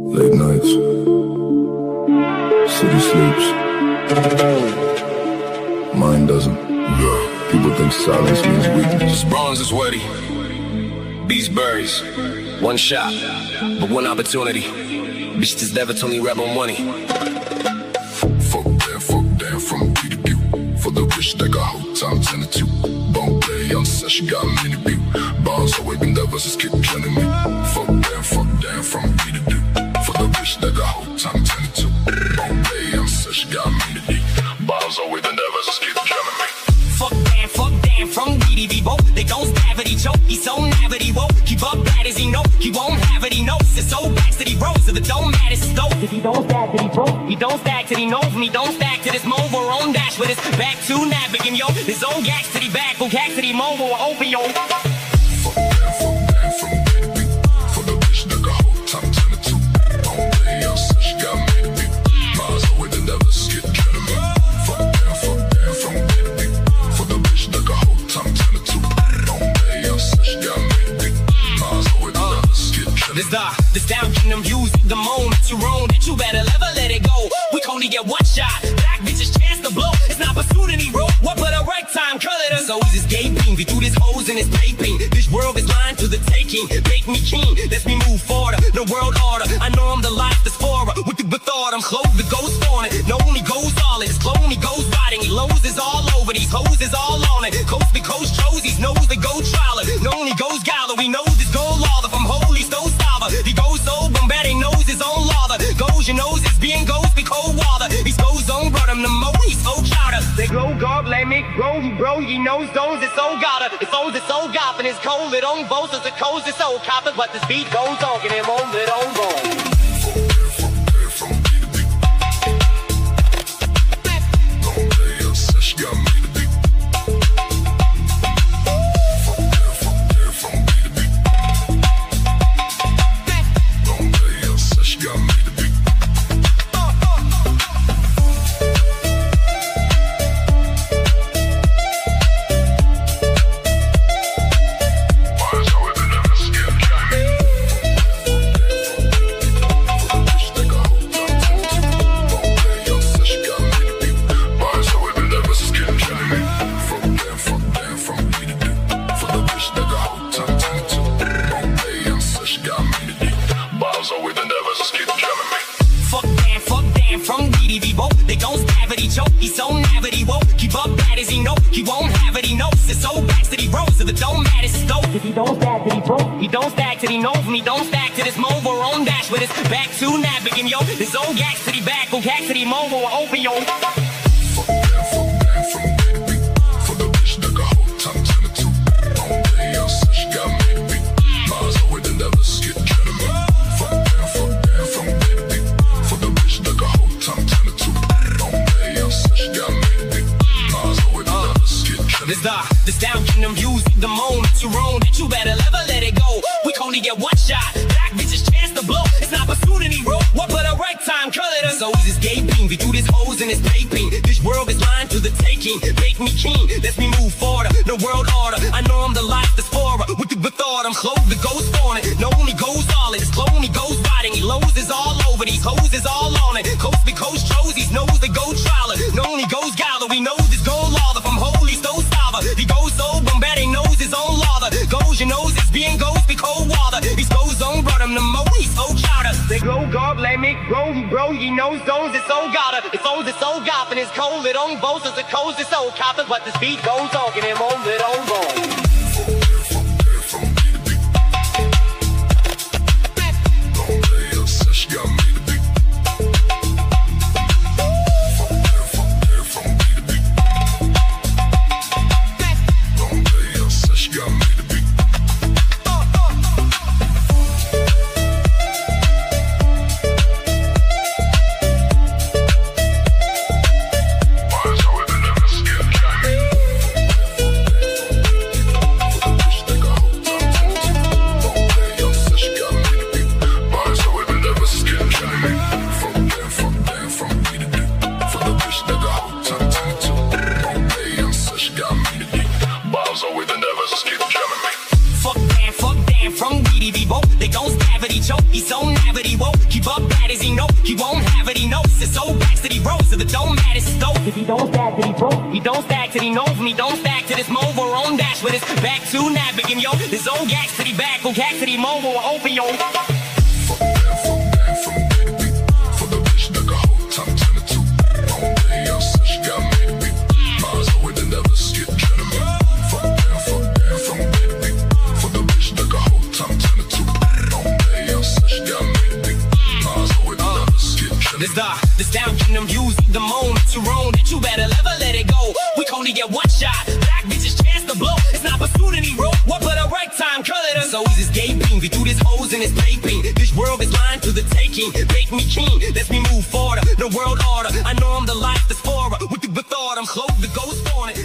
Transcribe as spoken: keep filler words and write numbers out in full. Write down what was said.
Late nights, city sleeps, mind doesn't. People think silence means weakness. Bronze is worthy, beast berries. One shot, but one opportunity. Bitch, this never told me rap on money. Fuck that, fuck that, from B to B. For the rich that got whole time ten to two. Bone play on set, she got many beat. Bars away, been there versus keep killing me. Fuck that, fuck that, from B to B. For the rich that got whole time ten to two. Bone play on set, she got many beat. Bars away, been there versus keep killing me. Fuck damn, fuck damn, from D D B, both. They don't stab it, he choke, he's so mad, he won't. Keep up bad as he know, he won't have it, he knows. It's so bad that he rose, so the don't matter, it's dope. If he don't stack till he broke, he don't stack till he knows. And he don't stack to this mobile, on dash with his back to navigating, yo. His own gags to the back, go gags to the mobile, open, yo. Fuck that, fuck that, from B to B. For the bitch that got whole time ten to two. Bone play on set, she got many beat. Bars away, been there versus keep killing me. Fuck that, fuck that, from B to B. For the bitch that got whole time ten to two. Bone play on set, she got many beat. Bars away, been there versus keep killing me. This the, this down kingdom views, the moment you roam, that you better never let it go. We can only get one shot, black bitches chance to blow. It's not pursuit any road, what but a right time, color the so is escaping. We through this hoes and it's taping. This world is lying to the taking. Make me keen, let me move forward. The world order, I know I'm the life that's for her. With the thought, I'm close, the ghost on it. No only goes all it, it's clone, he goes riding. He lows is all over, these hoes is all on it. Coast be coast chose, these knows they go trial it. No only goes gala, we know this go lava. From holy stone stava, he goes so bombarding, knows his own lava. Goes your nose is being ghost, be cold water. He's goes on, brought him the mo, he's so chowder. They glow gob, let me grow, he bro, he knows those, it's so gotta. It's old, it's so gop, and it's cold, it on both, it's a coast, it's so copper, but this beat goes on, and him on, it on go. If he don't stack till he broke, he don't stack till he knows. And he don't stack to this mobile, on dash with his back to navigating, yo. His own gags to the back, go gags to the mobile, open, yo. Fuck that, fuck that, from B to B. For the bitch that got whole time ten to two. Bone play on set, she got many beat. Bars away, been there versus keep killing me. Fuck that, fuck that, from B to B. For the bitch that got whole time ten to two. Bone play on set, she got many beat. Bars away, been there versus keep killing me. This the, this down kingdom views, the moment you roam, that you better never let it go. We can only get one shot, black bitches chance to blow. It's not pursuit any road, what but a right time, color the so is escaping. We through this hoes and it's taping. This world is lying to the taking. Make me keen, let me move forward. The world order, I know I'm the life that's for her. With the thought, I'm close, the ghost on it. No only goes all it, it's clone, he goes riding. He lows is all over, these hoes is all on it. Coast be coast chose, these knows they go trial it. No only goes gala, we know this go lava. From holy stone stava, he goes so bombarding, knows his own lava. Goes your nose is being ghost, be cold water. He's goes on, brought him the mo, he's so chowder. They glow gob, let me grow, he bro, he knows those, it's so gotta. It's old, it's so gop, and it's cold, it on both, it's a coast, it's so copper, but this beat goes on, and him on, it on go. won't keep up bad as he know. He won't have it, he knows. It's so bad that he rose to the dome that is stove. If he don't stack till he broke, he don't stack till he knows me. Don't stack to this move or on dash with his back to navigating yo. His old gax to the back, go gax to the mobile or open yo. Fuck that, fuck that, from day to beat. For the bitch that got whole time ten to two. Long day outside, she got me to beat. Miles away, the never skip trying to me. Fuck that, fuck that, from day to beat. For the bitch that got whole time ten to two. Long day outside, she got me to beat. Miles away, the never skip trying to me. This the, this down kingdom use the moment to roam that you better never let it go. We can only get one shot. Black bitches chance to blow. It's not pursuit any rope. What but a right time color it so easy escaping. We do this hoes and it's vaping. This world is mine to the taking. Make me keen. Let's me move forward. The world order. I know I'm the life that's for her. With the thought I'm close the ghost on it.